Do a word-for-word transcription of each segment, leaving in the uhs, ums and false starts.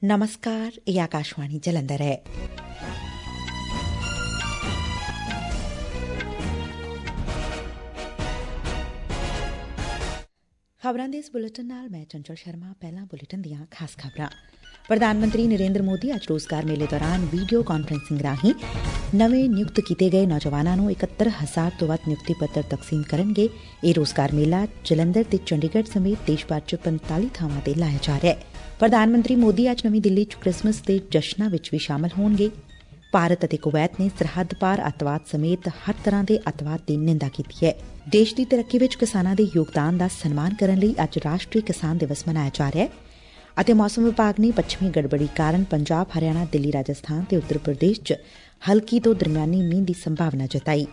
ਨਮਸਕਾਰ, ਇਹ ਆਕਾਸ਼ਵਾਣੀ ਜਲੰਧਰ ਹੈ। ਖਬਰਾਂ ਦੇ ਇਸ ਬੁਲੇਟਿਨ ਨਾਲ ਮੈਂ ਚੰਚਲ ਸ਼ਰਮਾ। ਪਹਿਲਾਂ ਬੁਲੇਟਿਨ ਦੀਆਂ ਖਾਸ ਖਬਰਾਂ। ਪ੍ਰਧਾਨ ਮੰਤਰੀ ਨਰੇਂਦਰ ਮੋਦੀ ਅੱਜ ਰੋਜ਼ਗਾਰ ਮੇਲੇ ਦੌਰਾਨ ਵੀਡੀਓ ਕਾਨਫਰੰਸਿੰਗ ਰਾਹੀਂ ਨਵੇਂ ਨਿਯੁਕਤ ਕੀਤੇ ਗਏ ਨੌਜਵਾਨਾਂ ਨੂੰ ਇਕੱਤਰ ਹਜ਼ਾਰ ਤੋਂ ਵੱਧ ਨਿਯੁਕਤੀ ਪੱਤਰ ਤਕਸੀਮ ਕਰਨਗੇ। ਇਹ ਰੋਜ਼ਗਾਰ ਮੇਲਾ ਜਲੰਧਰ ਤੇ ਚੰਡੀਗੜ੍ਹ ਸਮੇਤ ਦੇਸ਼ ਭਰ ਚ ਪੰਤਾਲੀ ਥਾਵਾਂ ਤੇ ਲਾਇਆ ਜਾ ਰਿਹਾ ਹੈ। ਪ੍ਰਧਾਨ ਮੰਤਰੀ ਮੋਦੀ ਅੱਜ ਨਵੀਂ ਦਿੱਲੀ ਚ ਕ੍ਰਿਸਮਸ ਦੇ ਜਸ਼ਨਾਂ ਵਿੱਚ ਵੀ ਸ਼ਾਮਲ ਹੋਣਗੇ। ਭਾਰਤ ਅਤੇ ਕੁਵੈਤ ਨੇ ਸਰਹੱਦ ਪਾਰ ਅੱਤਵਾਦ ਸਮੇਤ ਹਰ ਤਰ੍ਹਾਂ ਦੇ ਅੱਤਵਾਦ ਦੀ ਨਿੰਦਾ ਕੀਤੀ ਹੈ। ਦੇਸ਼ ਦੀ ਤਰੱਕੀ ਵਿੱਚ ਕਿਸਾਨਾਂ ਦੇ ਯੋਗਦਾਨ ਦਾ ਸਨਮਾਨ ਕਰਨ ਲਈ ਅੱਜ ਰਾਸ਼ਟਰੀ ਕਿਸਾਨ ਦਿਵਸ ਮਨਾਇਆ ਜਾ ਰਿਹਾ ਹੈ ਅਤੇ ਮੌਸਮ ਵਿਭਾਗ ਨੇ ਪੱਛਮੀ ਗੜਬੜੀ ਕਾਰਨ ਪੰਜਾਬ, ਹਰਿਆਣਾ, ਦਿੱਲੀ, ਰਾਜਸਥਾਨ ਤੇ ਉੱਤਰ ਪ੍ਰਦੇਸ਼ ਚ ਹਲਕੀ ਤੋਂ ਦਰਮਿਆਨੀ ਮੀਂਹ ਦੀ ਸੰਭਾਵਨਾ ਜਤਾਈ।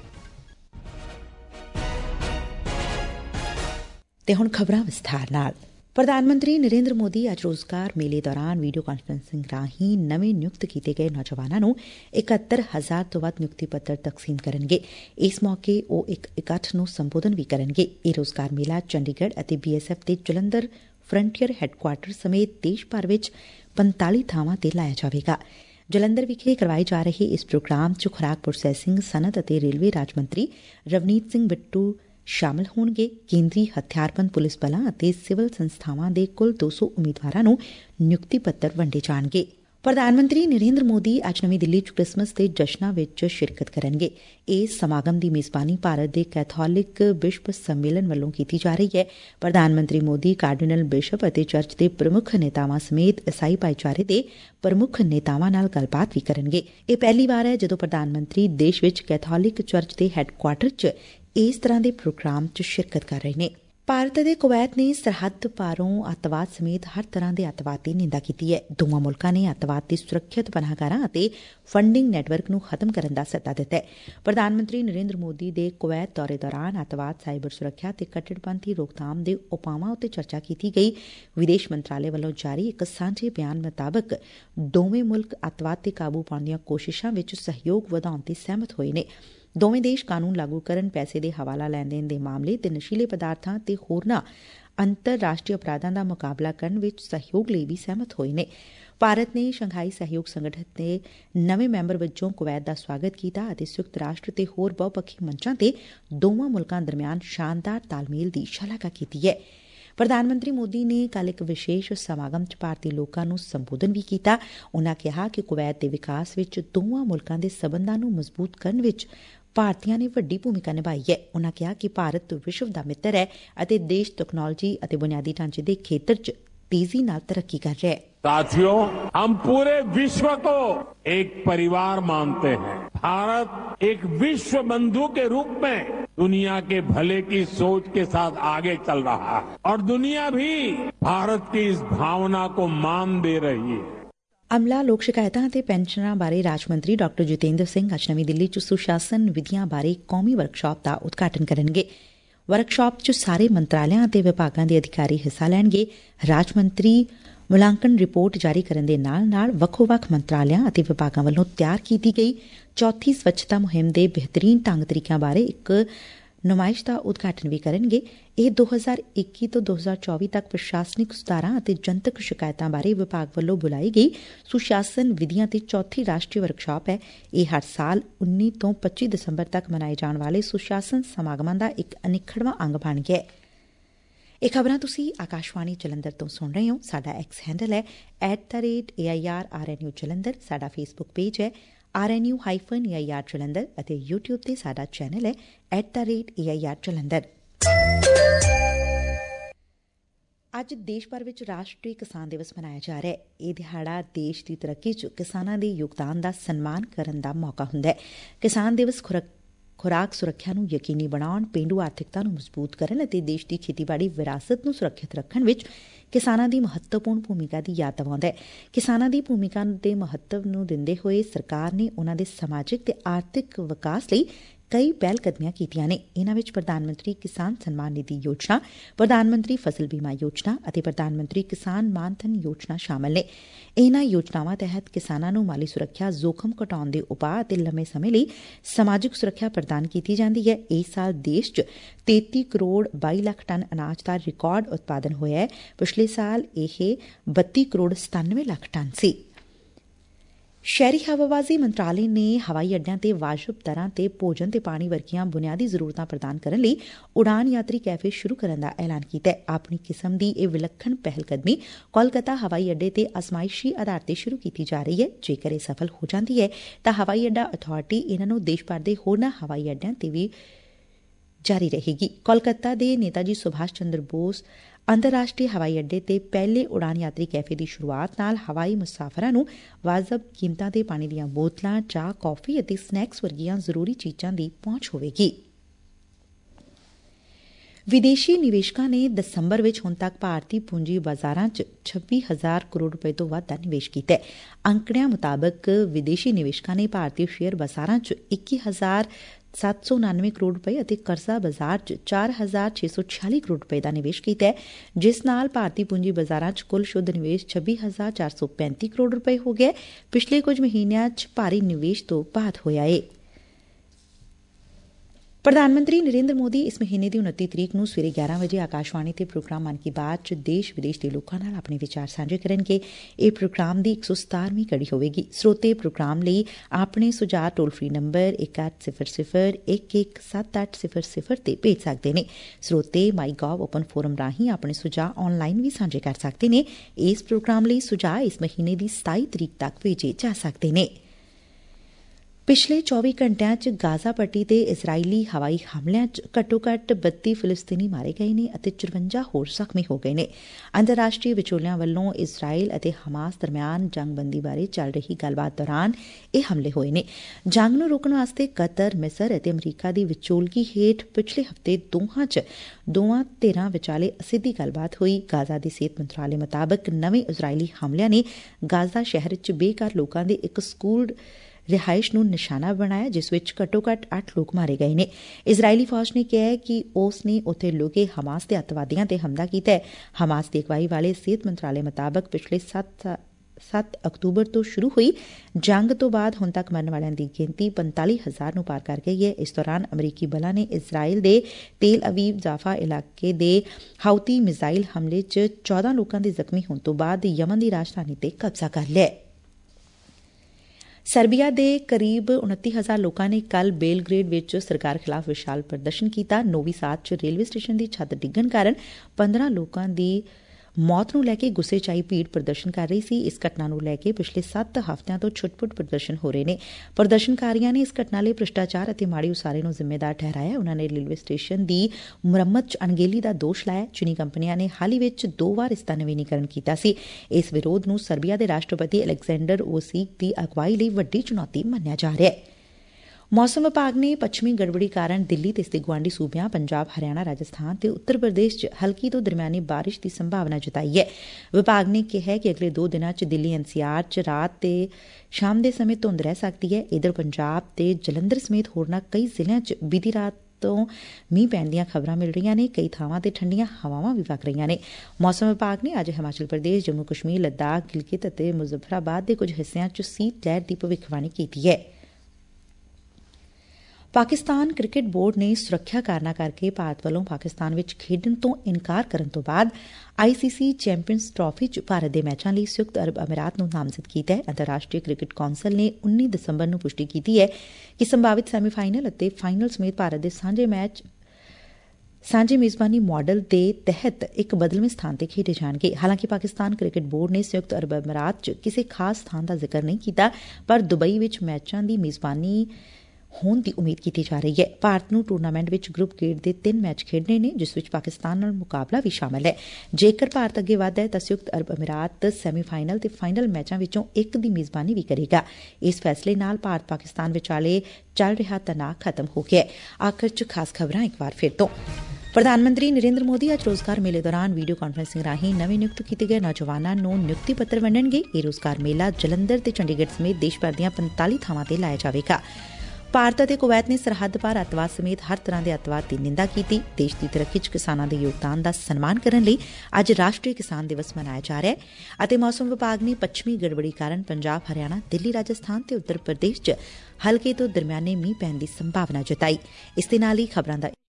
ਤੇ ਹੁਣ ਖਬਰਾਂ ਵਿਸਥਾਰ ਨਾਲ। ਪ੍ਰਧਾਨ ਮੰਤਰੀ ਨਰੇਂਦਰ ਮੋਦੀ ਅੱਜ ਰੋਜ਼ਗਾਰ ਮੇਲੇ ਦੌਰਾਨ ਵੀਡੀਓ ਕਾਨਫਰੰਸਿੰਗ ਰਾਹੀਂ ਨਵੇਂ ਨਿਯੁਕਤ ਕੀਤੇ ਗਏ ਨੌਜਵਾਨਾਂ ਨੂੰ ਇਕੱਤਰ ਹਜ਼ਾਰ ਤੋਂ ਵੱਧ ਨਿਯੁਕਤੀ ਪੱਤਰ ਤਕਸੀਮ ਕਰਨਗੇ। ਇਸ ਮੌਕੇ ਉਹ ਇੱਕ ਇਕੱਠ ਨੂੰ ਸੰਬੋਧਨ ਵੀ ਕਰਨਗੇ। ਇਹ ਰੋਜ਼ਗਾਰ ਮੇਲਾ ਚੰਡੀਗੜ੍ਹ ਅਤੇ ਬੀ ਐਸ ਐਫ ਦੇ ਜਲੰਧਰ ਫਰੰਟੀਅਰ ਹੈਡਕੁਆਟਰ ਸਮੇਤ ਦੇਸ਼ ਭਰ ਵਿੱਚ ਪੰਤਾਲੀ ਥਾਵਾਂ ਤੇ ਲਾਇਆ ਜਾਵੇਗਾ। ਜਲੰਧਰ ਵਿਖੇ ਕਰਵਾਏ ਜਾ ਰਹੇ ਇਸ ਪ੍ਰੋਗਰਾਮ ਚ ਖੁਰਾਕ ਪ੍ਰੋਸੈਸਿੰਗ, ਸਨਅਤ ਅਤੇ ਰੇਲਵੇ ਰਾਜ ਮੰਤਰੀ ਰਵਨੀਤ ਸਿੰਘ ਬਿੱਟੂ ਸ਼ਾਮਲ ਹੋਣਗੇ। ਕੇਂਦਰੀ ਹਥਿਆਰਬੰਦ ਪੁਲਿਸ ਬਲਾਂ ਅਤੇ ਸਿਵਲ ਸੰਸਥਾਵਾਂ ਦੇ ਕੁਲ ਦੋ ਸੌ ਉਮੀਦਵਾਰਾਂ ਨੂੰ ਨਿਯੁਕਤੀ ਪੱਤਰ ਵੰਡੇ ਜਾਣਗੇ। ਪ੍ਰਧਾਨ ਮੰਤਰੀ ਨਰੇਂਦਰ ਮੋਦੀ ਅੱਜ ਨਵੀਂ ਦਿੱਲੀ ਚ ਕ੍ਰਿਸਮਸ ਦੇ ਜਸ਼ਨਾਂ ਵਿੱਚ ਸ਼ਿਰਕਤ ਕਰਨਗੇ। ਇਸ ਸਮਾਗਮ ਦੀ ਮੇਜ਼ਬਾਨੀ ਭਾਰਤ ਦੇ ਕੈਥੋਲਿਕ ਬਿਸ਼ਪ ਸੰਮੇਲਨ ਵੱਲੋਂ ਕੀਤੀ ਜਾ ਰਹੀ ਹੈ। ਪ੍ਰਧਾਨ ਮੰਤਰੀ ਮੋਦੀ ਕਾਰਡੀਨਲ ਬਿਸ਼ਪ ਅਤੇ ਚਰਚ ਦੇ ਪ੍ਰਮੁੱਖ ਨੇਤਾਵਾਂ ਸਮੇਤ ਈਸਾਈ ਭਾਈਚਾਰੇ ਦੇ ਪ੍ਰਮੁੱਖ ਨੇਤਾਵਾਂ ਨਾਲ ਗੱਲਬਾਤ ਵੀ ਕਰਨਗੇ। ਇਹ ਪਹਿਲੀ ਵਾਰ ਹੈ ਜਦੋਂ ਪ੍ਰਧਾਨ ਮੰਤਰੀ ਦੇਸ਼ ਵਿੱਚ ਕੈਥੋਲਿਕ ਚਰਚ ਦੇ ਹੈਡਕੁਆਟਰ ਚ ਇਸ ਤਰ੍ਹਾਂ ਦੇ ਪ੍ਰੋਗਰਾਮ ਚ ਸ਼ਿਰਕਤ ਕਰ ਰਹੇ ਨੇ। ਭਾਰਤ ਅਤੇ ਕੁਵੈਤ ਨੇ ਸਰਹੱਦ ਪਾਰੋਂ ਅੱਤਵਾਦ ਸਮੇਤ ਹਰ ਤਰ੍ਹਾਂ ਦੇ ਅੱਤਵਾਦ ਦੀ ਨਿੰਦਾ ਕੀਤੀ ਹੈ। ਦੋਵਾਂ ਮੁਲਕਾਂ ਨੇ ਅੱਤਵਾਦ ਦੇ ਸੁਰੱਖਿਅਤ ਪਨਾਹਗਾਰਾਂ ਅਤੇ ਫੰਡਿੰਗ ਨੈਟਵਰਕ ਨੂੰ ਖਤਮ ਕਰਨ ਦਾ ਸੱਦਾ ਦਿੱਤਾ ਹੈ। ਪ੍ਰਧਾਨ ਮੰਤਰੀ ਨਰੇਂਦਰ ਮੋਦੀ ਦੇ ਕੁਵੈਤ ਦੌਰੇ ਦੌਰਾਨ ਅੱਤਵਾਦ, ਸਾਈਬਰ ਸੁਰੱਖਿਆ ਤੇ ਕੱਟੜਪੰਥੀ ਰੋਕਥਾਮ ਦੇ ਉਪਾਵਾਂ ਉੱਤੇ ਚਰਚਾ ਕੀਤੀ ਗਈ। ਵਿਦੇਸ਼ ਮੰਤਰਾਲੇ ਵੱਲੋਂ ਜਾਰੀ ਇੱਕ ਸਾਂਝੇ ਬਿਆਨ ਮੁਤਾਬਕ ਦੋਵੇਂ ਮੁਲਕ ਅੱਤਵਾਦ ਤੇ ਕਾਬੂ ਪਾਉਣ ਦੀਆਂ ਕੋਸ਼ਿਸ਼ਾਂ ਵਿੱਚ ਸਹਿਯੋਗ ਵਧਾਉਣ ਤੇ ਸਹਿਮਤ ਹੋਏ ਨੇ। ਦੋਵੇਂ ਦੇਸ਼ ਕਾਨੂੰਨ ਲਾਗੂ ਕਰਨ, ਪੈਸੇ ਦੇ ਹਵਾਲਾ ਲੈਣ ਦੇਣ ਦੇ ਮਾਮਲੇ ਤੇ ਨਸ਼ੀਲੇ ਪਦਾਰਥਾਂ ਤੇ ਹੋਰਨਾਂ ਅੰਤਰਰਾਸ਼ਟਰੀ ਅਪਰਾਧਾਂ ਦਾ ਮੁਕਾਬਲਾ ਕਰਨ ਵਿੱਚ ਸਹਿਯੋਗ ਲਈ ਵੀ ਸਹਿਮਤ ਹੋਏ ਨੇ। ਭਾਰਤ ਨੇ ਸ਼ੰਘਾਈ ਸਹਿਯੋਗ ਸੰਗਠਨ ਦੇ ਨਵੇਂ ਮੈਂਬਰ ਵਜੋਂ ਕੁਵੈਤ ਦਾ ਸਵਾਗਤ ਕੀਤਾ ਅਤੇ ਸੰਯੁਕਤ ਰਾਸ਼ਟਰ ਤੇ ਹੋਰ ਬਹੁਪੱਖੀ ਮੰਚਾਂ ਤੇ ਦੋਵਾਂ ਮੁਲਕਾਂ ਦਰਮਿਆਨ ਸ਼ਾਨਦਾਰ ਤਾਲਮੇਲ ਦੀ ਸ਼ਲਾਘਾ ਕੀਤੀ ਹੈ। ਪ੍ਰਧਾਨ ਮੰਤਰੀ ਮੋਦੀ ਨੇ ਕੱਲ੍ਹ ਇੱਕ ਵਿਸ਼ੇਸ਼ ਸਮਾਗਮ ਚ ਭਾਰਤੀ ਲੋਕਾਂ ਨੂੰ ਸੰਬੋਧਨ ਵੀ ਕੀਤਾ। ਉਨ੍ਹਾਂ ਕਿਹਾ ਕਿ ਕੁਵੈਤ ਦੇ ਵਿਕਾਸ ਵਿੱਚ ਦੋਵਾਂ ਮੁਲਕਾਂ ਦੇ ਸਬੰਧਾਂ ਨੂੰ ਮਜ਼ਬੂਤ ਕਰਨ ਵਿੱਚ ਭਾਰਤੀਆਂ ਨੇ ਵੱਡੀ ਭੂਮਿਕਾ ਨਿਭਾਈ ਹੈ। ਉਨ੍ਹਾਂ ਕਿਹਾ ਕਿ ਭਾਰਤ ਵਿਸ਼ਵ ਦਾ ਮਿੱਤਰ ਹੈ ਅਤੇ ਦੇਸ਼ ਤਕਨਾਲੋਜੀ ਅਤੇ ਬੁਨਿਆਦੀ ਢਾਂਚੇ ਦੇ ਖੇਤਰ ਚ तेजी ਨਾਲ तरक्की कर रहे हैं। साथियों, हम पूरे विश्व को एक परिवार मानते हैं। भारत एक विश्व बंधु के रूप में दुनिया के भले की सोच के साथ आगे चल रहा है और दुनिया भी भारत की इस भावना को मान दे रही है। ਅਮਲਾ, ਲੋਕ ਸ਼ਿਕਾਇਤਾਂ ਅਤੇ ਪੈਨਸ਼ਨਾਂ ਬਾਰੇ ਰਾਜ ਮੰਤਰੀ ਡਾਕਟਰ ਜਤਿੰਦਰ ਸਿੰਘ ਅੱਜ ਨਵੀਂ ਦਿੱਲੀ ਚ ਸੁਸ਼ਾਸਨ ਵਿਧੀਆਂ ਬਾਰੇ ਕੌਮੀ ਵਰਕਸ਼ਾਪ ਦਾ ਉਦਘਾਟਨ ਕਰਨਗੇ। ਵਰਕਸ਼ਾਪ ਚ ਸਾਰੇ ਮੰਤਰਾਲਿਆਂ ਅਤੇ ਵਿਭਾਗਾਂ ਦੇ ਅਧਿਕਾਰੀ ਹਿੱਸਾ ਲੈਣਗੇ। ਰਾਜ ਮੰਤਰੀ ਮੁਲਾਂਕਣ ਰਿਪੋਰਟ ਜਾਰੀ ਕਰਨ ਦੇ ਨਾਲ ਨਾਲ ਵੱਖੋ ਵੱਖ ਮੰਤਰਾਲਿਆਂ ਅਤੇ ਵਿਭਾਗਾਂ ਵੱਲੋਂ ਤਿਆਰ ਕੀਤੀ ਗਈ ਚੌਥੀ ਸਵੱਛਤਾ ਮੁਹਿੰਮ ਦੇ ਬਿਹਤਰੀਨ ਢੰਗ ਤਰੀਕਿਆਂ ਬਾਰੇ ਇੱਕ ਨੁਮਾਇਸ਼ ਦਾ ਉਦਘਾਟਨ ਵੀ ਕਰਨਗੇ। ਇਹ ਦੋ ਹਜ਼ਾਰ ਇੱਕੀ ਤੋਂ ਦੋ ਹਜ਼ਾਰ ਚੌਵੀ ਤੱਕ ਪ੍ਰਸ਼ਾਸਨਿਕ ਸੁਧਾਰਾਂ ਅਤੇ ਜਨਤਕ ਸ਼ਿਕਾਇਤਾਂ ਬਾਰੇ ਵਿਭਾਗ ਵੱਲੋਂ ਬੁਲਾਈ ਗਈ ਸੁਸ਼ਾਸਨ ਵਿਧੀਆਂ ਤੇ ਚੌਥੀ ਰਾਸ਼ਟਰੀ ਵਰਕਸ਼ਾਪ ਹੈ। ਇਹ ਹਰ ਸਾਲ ਉੱਨੀ ਤੋਂ ਪੱਚੀ ਦਸੰਬਰ ਤੱਕ ਮਨਾਏ ਜਾਣ ਵਾਲੇ ਸੁਸ਼ਾਸਨ ਸਮਾਗਮਾਂ ਦਾ ਇੱਕ ਅਨਿੱਖੜਵਾਂ ਅੰਗ ਬਣ ਗਿਆ ਹੈ। ਇਹ ਖਬਰਾਂ ਤੁਸੀਂ ਆਕਾਸ਼ਵਾਣੀ ਜਲੰਧਰ ਤੋਂ ਸੁਣ ਰਹੇ ਹੋ। ਸਾਡਾ ਐਕਸ ਹੈਂਡਲ ਹੈ at the rate A I R R N U Jalandhar. ਸਾਡਾ ਫੇਸਬੁੱਕ ਪੇਜ ਹੈ R N U hyphen A I R Jalandhar ਅਤੇ ਯੂਟਿਊਬ ਤੇ ਸਾਡਾ ਚੈਨਲ ਹੈ at the rate A I R Jalandhar. ਅੱਜ ਦੇਸ਼ ਭਰ ਵਿੱਚ ਰਾਸ਼ਟਰੀ ਕਿਸਾਨ ਦਿਵਸ ਮਨਾਇਆ ਜਾ ਰਿਹਾ ਹੈ। ਇਹ ਦਿਹਾੜਾ ਦੇਸ਼ ਦੀ ਤਰੱਕੀ ਚ ਕਿਸਾਨਾਂ ਦੇ ਯੋਗਦਾਨ ਦਾ ਸਨਮਾਨ ਕਰਨ ਦਾ ਮੌਕਾ ਹੁੰਦਾ ਹੈ। ਕਿਸਾਨ ਦਿਵਸ ਖੁਰਾਕ ਸੁਰੱਖਿਆ ਨੂੰ ਯਕੀਨੀ ਬਣਾਉਣ, ਪੇਂਡੂ ਆਰਥਿਕਤਾ ਨੂੰ ਮਜ਼ਬੂਤ ਕਰਨ ਅਤੇ ਦੇਸ਼ ਦੀ ਖੇਤੀਬਾੜੀ ਵਿਰਾਸਤ ਨੂੰ ਸੁਰੱਖਿਅਤ ਰੱਖਣ ਵਿੱਚ ਕਿਸਾਨਾਂ ਦੀ ਮਹੱਤਵਪੂਰਨ ਭੂਮਿਕਾ ਦੀ ਯਾਦ ਦਿਵਾਉਂਦਾ ਹੈ। ਕਿਸਾਨਾਂ ਦੀ ਭੂਮਿਕਾ ਦੇ ਮਹੱਤਵ ਨੂੰ ਦਿੰਦੇ ਹੋਏ ਸਰਕਾਰ ਨੇ ਉਨ੍ਹਾਂ ਦੇ ਸਮਾਜਿਕ ਤੇ ਆਰਥਿਕ ਵਿਕਾਸ ਲਈ ਕਈ ਪਹਿਲ ਕਦਮੀਆਂ ਕੀਤੀਆਂ ਨੇ। ਇਨ੍ਹਾਂ ਵਿੱਚ ਪ੍ਰਧਾਨ ਮੰਤਰੀ ਕਿਸਾਨ ਸਨਮਾਨ ਨਿਧੀ ਯੋਜਨਾ, ਪ੍ਰਧਾਨ ਮੰਤਰੀ ਫਸਲ ਬੀਮਾ ਯੋਜਨਾ ਅਤੇ ਪ੍ਰਧਾਨ ਮੰਤਰੀ ਕਿਸਾਨ ਮਾਨਧਨ ਯੋਜਨਾ ਸ਼ਾਮਲ ਨੇ। ਇਨ੍ਹਾਂ ਯੋਜਨਾਵਾਂ ਤਹਿਤ ਕਿਸਾਨਾਂ ਨੂੰ ਮਾਲੀ ਸੁਰੱਖਿਆ, ਜੋਖਮ ਘਟਾਉਣ ਦੇ ਉਪਾਅ ਅਤੇ ਲੰਮੇ ਸਮੇਂ ਲਈ ਸਮਾਜਿਕ ਸੁਰੱਖਿਆ ਪ੍ਰਦਾਨ ਕੀਤੀ ਜਾਂਦੀ ਹੈ। ਇਸ ਸਾਲ ਦੇਸ਼ 'ਚ ਤੇਤੀ ਕਰੋੜ ਬਾਈ ਲੱਖ ਟਨ ਅਨਾਜ ਦਾ ਰਿਕਾਰਡ ਉਤਪਾਦਨ ਹੋਇਆ ਹੈ। ਪਿਛਲੇ ਸਾਲ ਇਹ ਬੱਤੀ ਕਰੋੜ ਸਤਾਨਵੇਂ ਲੱਖ ਟਨ ਸੀ। ਸ਼ਹਿਰੀ ਹਵਾਬਾਜ਼ੀ ਮੰਤਰਾਲੇ ਨੇ ਹਵਾਈ ਅੱਡਿਆਂ ਤੇ ਵਾਜਬ ਦਰਾਂ ਤੇ ਭੋਜਨ ਤੇ ਪਾਣੀ ਵਰਗੀਆਂ ਬੁਨਿਆਦੀ ਜ਼ਰੂਰਤਾਂ ਪ੍ਰਦਾਨ ਕਰਨ ਲਈ ਉਡਾਨ ਯਾਤਰੀ ਕੈਫੇ ਸ਼ੁਰੂ ਕਰਨ ਦਾ ਐਲਾਨ ਕੀਤਾ ਹੈ। ਆਪਣੀ ਕਿਸਮ ਦੀ ਇਹ ਵਿਲੱਖਣ ਪਹਿਲਕਦਮੀ ਕੋਲਕਾਤਾ ਹਵਾਈ ਅੱਡੇ ਤੇ ਅਜ਼ਮਾਇਸ਼ੀ ਆਧਾਰ ਤੇ ਸ਼ੁਰੂ ਕੀਤੀ ਜਾ ਰਹੀ ਹੈ। ਜੇਕਰ ਇਹ ਸਫਲ ਹੋ ਜਾਂਦੀ ਹੈ ਤਾਂ ਹਵਾਈ ਅੱਡਾ ਅਥਾਰਟੀ ਇਨ੍ਹਾਂ ਨੂੰ ਦੇਸ਼ ਭਰ ਦੇ ਹੋਰਨਾਂ ਹਵਾਈ ਅੱਡਿਆਂ ਤੇ ਵੀ ਜਾਰੀ ਰਹੇਗੀ। ਕੋਲਕਾਤਾ ਦੇ ਨੇਤਾ ਜੀ ਸੁਭਾਸ਼ ਚੰਦਰ ਬੋਸ ਅੰਤਰਰਾਸ਼ਟਰੀ ਹਵਾਈ ਅੱਡੇ ਤੇ ਪਹਿਲੇ ਉਡਾਨ ਯਾਤਰੀ ਕੈਫੇ ਦੀ ਸ਼ੁਰੂਆਤ ਨਾਲ ਹਵਾਈ ਮੁਸਾਫਰਾਂ ਨੂੰ ਵਾਜਬ ਕੀਮਤਾਂ ਤੇ ਪਾਣੀ ਦੀਆਂ ਬੋਤਲਾਂ, ਚਾਹ, ਕੌਫੀ ਅਤੇ ਸਨੈਕਸ ਵਰਗੀਆਂ ਜ਼ਰੂਰੀ ਚੀਜ਼ਾਂ ਦੀ ਪਹੁੰਚ ਹੋਵੇਗੀ। ਵਿਦੇਸ਼ੀ ਨਿਵੇਸ਼ਕਾਂ ਨੇ ਦਸੰਬਰ ਵਿੱਚ ਹੁਣ ਤੱਕ ਭਾਰਤੀ ਪੂੰਜੀ ਬਾਜ਼ਾਰਾਂ 'ਚ ਛੱਬੀ ਹਜ਼ਾਰ ਕਰੋੜ ਰੁਪਏ ਤੋਂ ਵੱਧ ਦਾ ਨਿਵੇਸ਼ ਕੀਤਾ ਹੈ। ਅੰਕੜਿਆਂ ਮੁਤਾਬਕ ਵਿਦੇਸ਼ੀ ਨਿਵੇਸ਼ਕਾਂ ਨੇ ਭਾਰਤੀ ਸ਼ੇਅਰ ਬਾਜ਼ਾਰਾਂ 'ਚ ਇੱਕੀ ਹਜ਼ਾਰ ਸੱਤ ਸੌ ਉਨਾਨਵੇਂ ਕਰੋੜ ਰੁਪਏ ਅਤੇ ਕਰਜ਼ਾ ਬਾਜ਼ਾਰ 'ਚ ਚਾਰ ਹਜ਼ਾਰ ਛੇ ਸੌ ਛਿਆਲੀ ਕਰੋੜ ਰੁਪਏ ਦਾ ਨਿਵੇਸ਼ ਕੀਤਾ ਹੈ, ਜਿਸ ਨਾਲ ਭਾਰਤੀ ਪੂੰਜੀ ਬਾਜ਼ਾਰਾਂ 'ਚ ਕੁੱਲ ਸ਼ੁੱਧ ਨਿਵੇਸ਼ ਛੱਬੀ ਹਜ਼ਾਰ ਚਾਰ ਸੌ ਪੈਂਤੀ ਕਰੋੜ ਰੁਪਏ ਹੋ ਗਿਆ। ਪਿਛਲੇ ਕੁਝ ਮਹੀਨਿਆਂ 'ਚ ਭਾਰੀ ਨਿਵੇਸ਼ ਤੋਂ ਬਾਅਦ ਹੋਇਆ ਏ। ਪ੍ਰਧਾਨ ਮੰਤਰੀ ਨਰੇਂਦਰ ਮੋਦੀ ਇਸ ਮਹੀਨੇ ਦੀ ਉਨੱਤੀ ਤਰੀਕ ਨੂੰ ਸਵੇਰੇ ਗਿਆਰਾਂ ਵਜੇ ਆਕਾਸ਼ਵਾਣੀ ਤੇ ਪ੍ਰੋਗਰਾਮ ਮਨ ਕੀ ਬਾਤ 'ਚ ਦੇਸ਼ ਵਿਦੇਸ਼ ਦੇ ਲੋਕਾਂ ਨਾਲ ਆਪਣੇ ਵਿਚਾਰ ਸਾਂਝੇ ਕਰਨਗੇ। ਇਹ ਪ੍ਰੋਗਰਾਮ ਦੀ ਇੱਕ ਸੌ ਸਤਾਰਵੀਂ ਕੜੀ ਹੋਵੇਗੀ। ਸਰੋਤੇ ਪ੍ਰੋਗਰਾਮ ਲਈ ਆਪਣੇ ਸੁਝਾਅ ਟੋਲ ਫਰੀ ਨੰਬਰ ਇੱਕ ਅੱਠ ਸਿਫਰ ਸਿਫਰ ਇੱਕ ਇੱਕ ਸੱਤ ਅੱਠ ਸਿਫਰ ਸਿਫਰ ਤੇ ਭੇਜ ਸਕਦੇ ਨੇ। ਸਰੋਤੇ ਮਾਈ ਗੌਵ ਓਪਨ ਫੋਰਮ ਰਾਹੀਂ ਆਪਣੇ ਸੁਝਾਅ ਆਨਲਾਈਨ ਵੀ ਸਾਂਝੇ ਕਰ ਸਕਦੇ ਨੇ। ਇਸ ਪ੍ਰੋਗਰਾਮ ਲਈ ਸੁਝਾਅ ਇਸ ਮਹੀਨੇ ਦੀ ਸਤਾਈ ਤਰੀਕ ਤੱਕ ਭੇਜੇ ਜਾ ਸਕਦੇ ਨੇ। ਪਿਛਲੇ ਚੌਵੀ ਘੰਟਿਆਂ 'ਚ ਗਾਜ਼ਾ ਪੱਟੀ ਤੇ ਇਜ਼ਰਾਈਲੀ ਹਵਾਈ ਹਮਲਿਆਂ 'ਚ ਘੱਟੋ ਘੱਟ ਬੱਤੀ ਫਿਲਸਤੀਨੀ ਮਾਰੇ ਗਏ ਨੇ ਅਤੇ ਚੁਰੰਜਾ ਹੋਰ ਜ਼ਖਮੀ ਹੋ ਗਏ ਨੇ। ਅੰਤਰਰਾਸ਼ਟਰੀ ਵਿਚੋਲਿਆਂ ਵੱਲੋਂ ਇਜ਼ਰਾਈਲ ਅਤੇ ਹਮਾਸ ਦਰਮਿਆਨ ਜੰਗਬੰਦੀ ਬਾਰੇ ਚੱਲ ਰਹੀ ਗੱਲਬਾਤ ਦੌਰਾਨ ਇਹ ਹਮਲੇ ਹੋਏ ਨੇ। ਜੰਗ ਨੂੰ ਰੋਕਣ ਵਾਸਤੇ ਕਤਰ, ਮਿਸਰ ਅਤੇ ਅਮਰੀਕਾ ਦੀ ਵਿਚੋਲਗੀ ਹੇਠ ਪਿਛਲੇ ਹਫ਼ਤੇ ਦੋਹਾਂ 'ਚ ਦੋਵਾਂ ਧਿਰਾਂ ਵਿਚਾਲੇ ਅਸਿੱਧੀ ਗੱਲਬਾਤ ਹੋਈ। ਗਾਜ਼ਾ ਦੀ ਸਿਹਤ ਮੰਤਰਾਲੇ ਮੁਤਾਬਕ ਨਵੇਂ ਇਜ਼ਰਾਈਲੀ ਹਮਲਿਆਂ ਨੇ ਗਾਜ਼ਾ ਸ਼ਹਿਰ 'ਚ ਬੇਘਰ ਲੋਕਾਂ ਦੇ ਇੱਕ ਸਕੂਲ ਰਿਹਾਇਸ਼ ਨੂੰ ਨਿਸ਼ਾਨਾ ਬਣਾਇਆ, ਜਿਸ ਵਿੱਚ ਘੱਟੋ ਘੱਟ ਅੱਠ ਲੋਕ ਮਾਰੇ ਗਏ ਨੇ। ਇਜ਼ਰਾਈਲੀ ਫੌਜ ਨੇ ਕਿਹਾ ਹੈ ਕਿ ਉਸ ਨੇ ਉੱਥੇ ਲੁਕੇ ਹਮਾਸ ਦੇ ਅੱਤਵਾਦੀਆਂ ਤੇ ਹਮਲਾ ਕੀਤਾ ਹੈ। ਹਮਾਸ ਦੀ ਅਗਵਾਈ ਵਾਲੇ ਸਿਹਤ ਮੰਤਰਾਲੇ ਮੁਤਾਬਕ ਪਿਛਲੇ ਸੱਤ ਅਕਤੂਬਰ ਤੋਂ ਸ਼ੁਰੂ ਹੋਈ ਜੰਗ ਤੋਂ ਬਾਅਦ ਹੁਣ ਤੱਕ ਮਰਨ ਵਾਲਿਆਂ ਦੀ ਗਿਣਤੀ ਪੰਤਾਲੀ ਹਜ਼ਾਰ ਨੂੰ ਪਾਰ ਕਰ ਗਈ ਹੈ। ਇਸ ਦੌਰਾਨ ਅਮਰੀਕੀ ਬਲਾਂ ਨੇ ਇਜ਼ਰਾਈਲ ਦੇ ਤੇਲ ਅਵੀਵ ਜਾਫਾ ਇਲਾਕੇ ਦੇ ਹਾਊਤੀ ਮਿਜ਼ਾਈਲ ਹਮਲੇ 'ਚ ਚੌਦਾਂ ਲੋਕਾਂ ਦੇ ਜ਼ਖਮੀ ਹੋਣ ਤੋਂ ਬਾਅਦ ਯਮਨ ਦੀ ਰਾਜਧਾਨੀ ਤੇ ਕਬਜ਼ਾ ਕਰ ਲਿਆ। ਸਰਬੀਆ ਦੇ ਕਰੀਬ ਉਨੱਤੀ ਹਜ਼ਾਰ ਲੋਕਾਂ ਨੇ ਕੱਲ ਬੇਲਗ੍ਰੇਡ ਵਿੱਚ ਸਰਕਾਰ ਖਿਲਾਫ਼ ਵਿਸ਼ਾਲ ਪ੍ਰਦਰਸ਼ਨ ਕੀਤਾ। ਨੋਵੀ ਸਾਦ 'ਚ ਰੇਲਵੇ ਸਟੇਸ਼ਨ ਦੀ ਛੱਤ ਡਿੱਗਣ ਕਾਰਨ ਪੰਦਰਾਂ ਲੋਕਾਂ ਦੀ ਮੌਤ ਨੂੰ ਲੈ ਕੇ ਗੁੱਸੇ 'ਚ ਆਈ ਭੀੜ ਪ੍ਰਦਰਸ਼ਨ ਕਰ ਰਹੀ ਸੀ। ਇਸ ਘਟਨਾ ਨੂੰ ਲੈ ਕੇ ਪਿਛਲੇ ਸੱਤ ਹਫ਼ਤਿਆਂ ਤੋਂ ਛੁੱਟ-ਪੁੱਟ ਪ੍ਰਦਰਸ਼ਨ ਹੋ ਰਹੇ ਨੇ। ਪ੍ਰਦਰਸ਼ਨਕਾਰੀਆਂ ਨੇ ਇਸ ਘਟਨਾ ਲਈ ਭ੍ਰਿਸ਼ਟਾਚਾਰ ਅਤੇ ਮਾੜੀ ਉਸਾਰੀ ਨੂੰ ਜ਼ਿੰਮੇਦਾਰ ਠਹਿਰਾਇਆ। ਉਨਾਂ ਨੇ ਰੇਲਵੇ ਸਟੇਸ਼ਨ ਦੀ ਮੁਰੰਮਤ 'ਚ ਅਣਗਹਿਲੀ ਦਾ ਦੋਸ਼ ਲਾਇਆ। ਚੀਨੀ ਕੰਪਨੀਆਂ ਨੇ ਹਾਲ ਹੀ ਵਿੱਚ ਦੋ ਵਾਰ ਇਸ ਦਾ ਨਵੀਨੀਕਰਨ ਕੀਤਾ ਸੀ। ਇਸ ਵਿਰੋਧ ਨੂੰ ਸਰਬੀਆ ਦੇ ਰਾਸ਼ਟਰਪਤੀ ਅਲੈਗਜ਼ੈਂਡਰ ਵੂਸਿਕ ਦੀ ਅਗਵਾਈ ਲਈ ਵੱਡੀ ਚੁਣੌਤੀ ਮੰਨਿਆ ਜਾ ਰਿਹਾ ਹੈ। ਮੌਸਮ ਵਿਭਾਗ ਨੇ ਪੱਛਮੀ ਗੜਬੜੀ ਕਾਰਨ ਦਿੱਲੀ ਤੇ ਇਸ ਦੇ ਗੁਆਂਢੀ ਸੂਬਿਆਂ ਪੰਜਾਬ, ਹਰਿਆਣਾ, ਰਾਜਸਥਾਨ ਤੇ ਉੱਤਰ ਪ੍ਰਦੇਸ਼ 'ਚ ਹਲਕੀ ਤੋਂ ਦਰਮਿਆਨੀ ਬਾਰਿਸ਼ ਦੀ ਸੰਭਾਵਨਾ ਜਤਾਈ ਹੈ। ਵਿਭਾਗ ਨੇ ਕਿਹਾ ਕਿ ਅਗਲੇ ਦੋ ਦਿਨਾਂ 'ਚ ਦਿੱਲੀ ਐਨ ਸੀ ਆਰ 'ਚ ਰਾਤ ਤੇ ਸ਼ਾਮ ਦੇ ਸਮੇਂ ਧੁੰਦ ਰਹਿ ਸਕਦੀ ਹੈ। ਇਧਰ ਪੰਜਾਬ ਤੇ ਜਲੰਧਰ ਸਮੇਤ ਹੋਰਨਾਂ ਕਈ ਜ਼ਿਲ੍ਹਿਆਂ 'ਚ ਬੀਤੀ ਰਾਤ ਤੋਂ ਮੀਂਹ ਪੈਣ ਦੀਆਂ ਖਬਰਾਂ ਮਿਲ ਰਹੀਆਂ ਨੇ। ਕਈ ਥਾਵਾਂ ਤੇ ਠੰਡੀਆਂ ਹਵਾਵਾਂ ਵੀ ਵਗ ਰਹੀਆਂ ਨੇ। ਮੌਸਮ ਵਿਭਾਗ ਨੇ ਅੱਜ ਹਿਮਾਚਲ ਪ੍ਰਦੇਸ਼, ਜੰਮੂ ਕਸ਼ਮੀਰ, ਲੱਦਾਖ, ਗਿਲਗਿਤ ਅਤੇ ਮੁਜ਼ੱਫਰਾਬਾਦ ਦੇ ਕੁਝ ਹਿੱਸਿਆਂ 'ਚ ਸੀਤ ਲਹਿਰ ਦੀ ਭਵਿੱਖਬਾਣੀ ਕੀਤੀ ਹੈ। ਪਾਕਿਸਤਾਨ ਕ੍ਰਿਕਟ ਬੋਰਡ ਨੇ ਸੁਰੱਖਿਆ ਕਾਰਨਾਂ ਕਰਕੇ ਭਾਰਤ ਵੱਲੋਂ ਪਾਕਿਸਤਾਨ ਵਿੱਚ ਖੇਡਣ ਤੋਂ ਇਨਕਾਰ ਕਰਨ ਤੋਂ ਬਾਅਦ ਆਈ ਸੀ ਸੀ ਚੈਂਪੀਅਨਜ਼ ਟਰਾਫੀ 'ਚ ਭਾਰਤ ਦੇ ਮੈਚਾਂ ਲਈ ਸੰਯੁਕਤ ਅਰਬ ਅਮੀਰਾਤ ਨੂੰ ਨਾਮਜ਼ਦ ਕੀਤਾ ਹੈ। ਅੰਤਰਰਾਸ਼ਟਰੀ ਕ੍ਰਿਕਟ ਕੌਂਸਲ ਨੇ ਉੱਨੀ ਦਸੰਬਰ ਨੂੰ ਪੁਸ਼ਟੀ ਕੀਤੀ ਹੈ ਕਿ ਸੰਭਾਵਿਤ ਸੈਮੀਫਾਈਨਲ ਅਤੇ ਫਾਈਨਲ ਸਮੇਤ ਭਾਰਤ ਦੇ ਸਾਂਝੇ ਮੈਚ ਸਾਂਝੇ ਮੇਜ਼ਬਾਨੀ ਮਾਡਲ ਦੇ ਤਹਿਤ ਇੱਕ ਬਦਲਵੇਂ ਸਥਾਨ ਤੇ ਖੇਡੇ ਜਾਣਗੇ। ਹਾਲਾਂਕਿ ਪਾਕਿਸਤਾਨ ਕ੍ਰਿਕਟ ਬੋਰਡ ਨੇ ਸੰਯੁਕਤ ਅਰਬ ਅਮੀਰਾਤ 'ਚ ਕਿਸੇ ਖਾਸ ਸਥਾਨ ਦਾ ਜ਼ਿਕਰ ਨਹੀਂ ਕੀਤਾ, ਪਰ ਦੁਬਈ ਵਿੱਚ ਮੈਚਾਂ ਦੀ ਮੇਜ਼ਬਾਨੀ ਹੋਣ ਦੀ ਉਮੀਦ ਕੀਤੀ ਜਾ ਰਹੀ ਹੈ। ਭਾਰਤ ਨੂੰ ਟੂਰਨਾਮੈਂਟ ਵਿੱਚ ਗਰੁੱਪ ਗੇੜ ਦੇ ਤਿੰਨ ਮੈਚ ਖੇਡਣੇ ਨੇ, ਜਿਸ ਵਿੱਚ ਪਾਕਿਸਤਾਨ ਨਾਲ ਮੁਕਾਬਲਾ ਵੀ ਸ਼ਾਮਲ ਹੈ। ਜੇਕਰ ਭਾਰਤ ਅੱਗੇ ਵੱਧਦਾ ਹੈ ਤਾਂ ਸੰਯੁਕਤ ਅਰਬ ਅਮੀਰਾਤ ਸੈਮੀਫਾਈਨਲ ਤੇ ਫਾਈਨਲ ਮੈਚਾਂ ਵਿੱਚੋਂ ਇੱਕ ਦੀ ਮੇਜ਼ਬਾਨੀ ਵੀ ਕਰੇਗਾ। ਇਸ ਫੈਸਲੇ ਨਾਲ ਭਾਰਤ ਪਾਕਿਸਤਾਨ ਵਿਚਾਲੇ ਚੱਲ ਰਿਹਾ ਤਣਾਅ ਖਤਮ ਹੋ ਗਿਆ ਹੈ। ਆਖਰ 'ਚ ਖਾਸ ਖਬਰਾਂ ਇੱਕ ਵਾਰ ਫਿਰ ਤੋਂ। ਪ੍ਰਧਾਨ ਮੰਤਰੀ ਨਰਿੰਦਰ ਮੋਦੀ ਅੱਜ ਰੋਜ਼ਗਾਰ ਮੇਲੇ ਦੌਰਾਨ ਵੀਡੀਓ ਕਾਨਫਰੰਸਿੰਗ ਰਾਹੀਂ ਨਵੇਂ ਨਿਯੁਕਤ ਕੀਤੇ ਗਏ ਨੌਜਵਾਨਾਂ ਨੂੰ ਨਿਯੁਕਤੀ ਪੱਤਰ ਵੰਡਣਗੇ। ਇਹ ਰੋਜ਼ਗਾਰ ਮੇਲਾ ਜਲੰਧਰ ਤੇ ਚੰਡੀਗੜ੍ਹ ਸਮੇਤ ਦੇਸ਼ ਭਰ ਦੀਆਂ ਪੰਤਾਲੀ ਥਾਵਾਂ ਤੇ ਲਾਇਆ ਜਾਵੇਗਾ। ਭਾਰਤ ਅਤੇ ਕੁਵੈਤ ਨੇ ਸਰਹੱਦ ਪਾਰ ਅੱਤਵਾਦ ਸਮੇਤ ਹਰ ਤਰ੍ਹਾਂ ਦੇ ਅੱਤਵਾਦ ਦੀ ਨਿੰਦਾ ਕੀਤੀ। ਦੇਸ਼ ਦੀ ਤਰੱਕੀ ਚ ਕਿਸਾਨਾਂ ਦੇ ਯੋਗਦਾਨ ਦਾ ਸਨਮਾਨ ਕਰਨ ਲਈ ਅੱਜ ਰਾਸ਼ਟਰੀ ਕਿਸਾਨ ਦਿਵਸ ਮਨਾਇਆ ਜਾ ਰਿਹਾ ਹੈ ਅਤੇ ਮੌਸਮ ਵਿਭਾਗ ਨੇ ਪੱਛਮੀ ਗੜਬੜੀ ਕਾਰਨ ਪੰਜਾਬ, ਹਰਿਆਣਾ, ਦਿੱਲੀ, ਰਾਜਸਥਾਨ ਤੇ ਉੱਤਰ ਪ੍ਰਦੇਸ਼ ਚ ਹਲਕੇ ਤੋਂ ਦਰਮਿਆਨੇ ਮੀਂਹ ਪੈਣ ਦੀ ਸੰਭਾਵਨਾ ਜਤਾਈ। ਇਸ ਦੇ ਨਾਲ ਹੀ ਖਬਰਾਂ ਦਾ